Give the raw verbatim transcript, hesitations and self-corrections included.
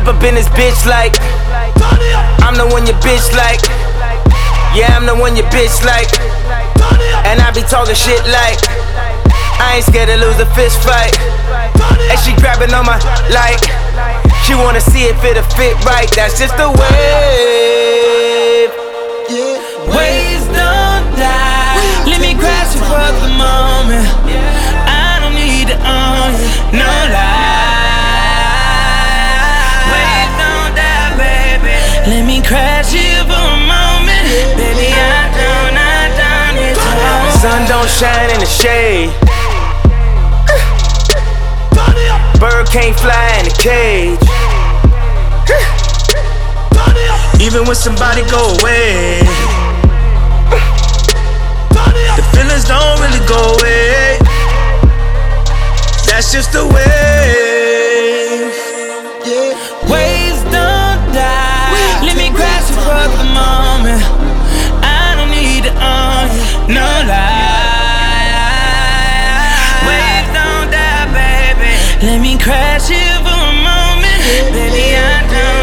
up in this bitch like I'm the one your bitch like. Yeah, I'm the one your bitch like. And I be talking shit like I ain't scared to lose a fist fight. And she grabbing on my like she wanna see if it'll fit right. That's just the wave. Waves don't die. Let me crash you for the moment. I don't need to own you, no lie. Waves don't die, baby. Let me crash you for a moment. Baby, I don't, I don't need to own you. Sun don't shine in the shade. Bird can't fly in a cage. Even when somebody go away, the feelings don't really go away. That's just the way. Waves don't die. Let me crash you for the moment. I don't need to own you, no lie. Waves don't die, baby. Let me crash you for a moment. Baby, I don't